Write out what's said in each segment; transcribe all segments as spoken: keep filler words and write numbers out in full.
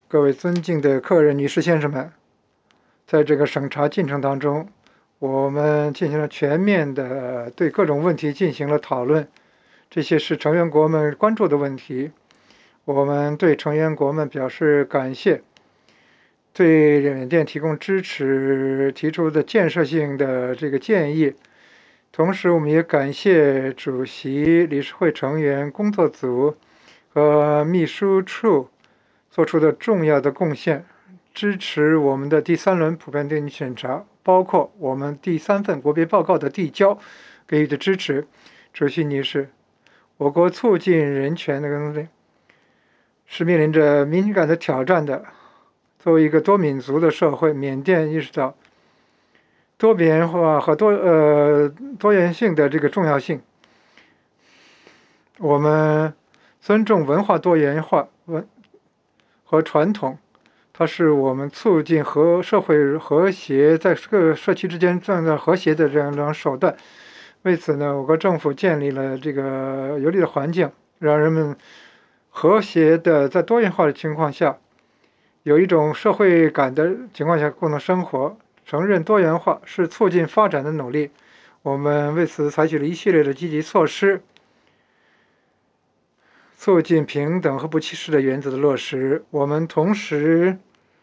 各位尊敬的客人、女士、先生们，在这个审查进程当中，我们进行了全面的对各种问题进行了讨论，这些是成员国们关注的问题。我们对成员国们表示感谢，对缅甸提供支持，提出的建设性的这个建议。同时，我们也感谢主席、理事会成员、工作组和秘书处做出的重要的贡献，支持我们的第三轮普遍电影审查，包括我们第三份国别报告的递交给予的支持。主席女士，我国促进人权的工作是面临着敏感的挑战的。作为一个多民族的社会，缅甸意识到多元化和多呃多元性的这个重要性。我们尊重文化多元化文和传统，它是我们促进和社会和谐，在各社区之间创造和谐的这样一种手段。为此呢，我国政府建立了这个有利的环境，让人们和谐的在多元化的情况下，有一种社会感的情况下共同生活。承认多元化是促进发展的努力，我们为此采取了一系列的积极措施，促进平等和不歧视的原则的落实。我们同时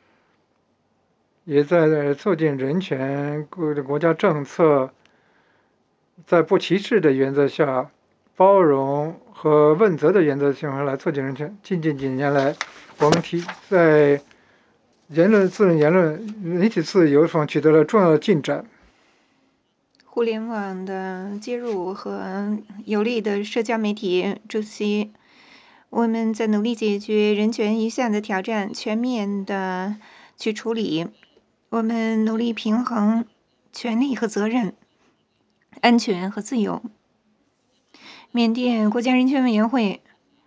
也在促进人权各个国家政策在不歧视的原则下，包容和问责的原则下来促进人权。近近几年来，我们提在言论自由、言论媒体自由上取得了重要的进展。 互联网的接入和有力的社交媒体，主席，我们在努力解决人权一项的挑战，全面的去处理。我们努力平衡权利和责任，安全和自由。缅甸国家人权委员会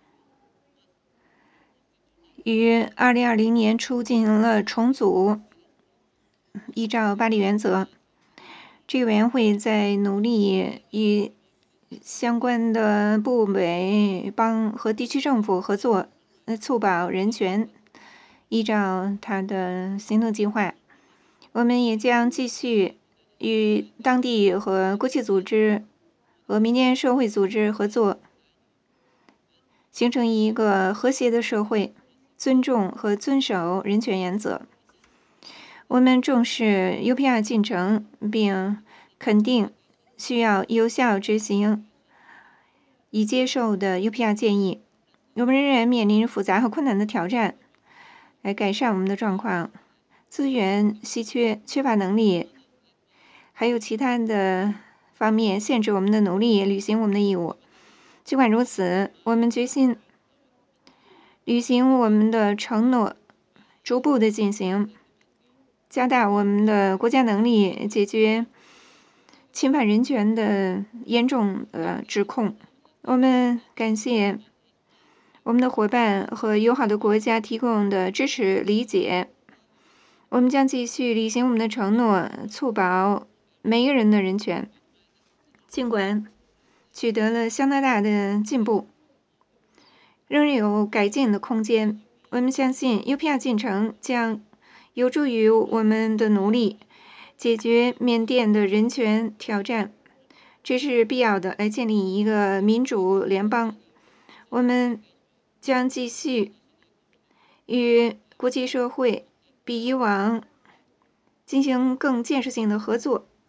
于二零二零年初进行了重组，依照巴黎原则，这个委员会在努力与相关的部委邦和地区政府合作，呃，促保人权，依照他的行动计划。我们也将继续与当地和国际组织和民间社会组织合作，形成一个和谐的社会，尊重和遵守人权原则。我们重视 U P R 进程，并肯定需要有效执行已接受的 U P R 建议。我们仍然面临复杂和困难的挑战，来改善我们的状况。资源稀缺、缺乏能力，还有其他的方面限制我们的努力履行我们的义务。尽管如此，我们决心履行我们的承诺，逐步的进行，加大我们的国家能力，解决侵犯人权的严重呃指控。我们感谢我们的伙伴和友好的国家提供的支持理解。我们将继续履行我们的承诺，促保每一个人的人权。尽管取得了相当大的进步，仍有改进的空间。我们相信 U P R 进程将有助于我们的努力解决缅甸的人权挑战，这是必要的，来建立一个民主联邦。我们将继续与国际社会比以往进行更建设性的合作，